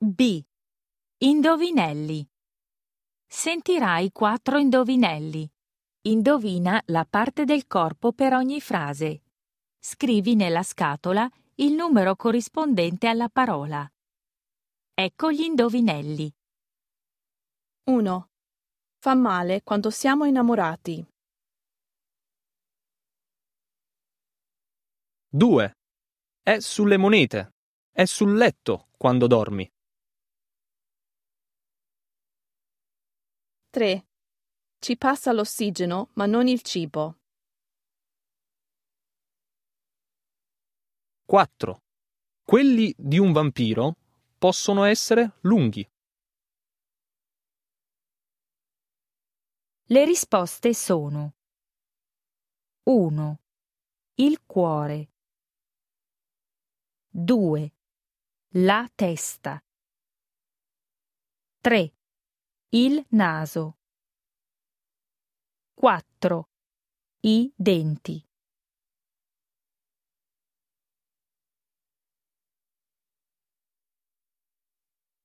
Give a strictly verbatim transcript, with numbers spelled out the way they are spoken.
B. Indovinelli. Sentirai quattro indovinelli. Indovina la parte del corpo per ogni frase. Scrivi nella scatola il numero corrispondente alla parola. Ecco gli indovinelli. uno. Fa male quando siamo innamorati. due. È sulle monete. È sul letto quando dormi. tre. Ci passa l'ossigeno ma non il cibo. quattro. Quelli di un vampiro possono essere lunghi. Le risposte sono: uno. Il cuore. due. La testa. tre. Il naso. quattro. I denti.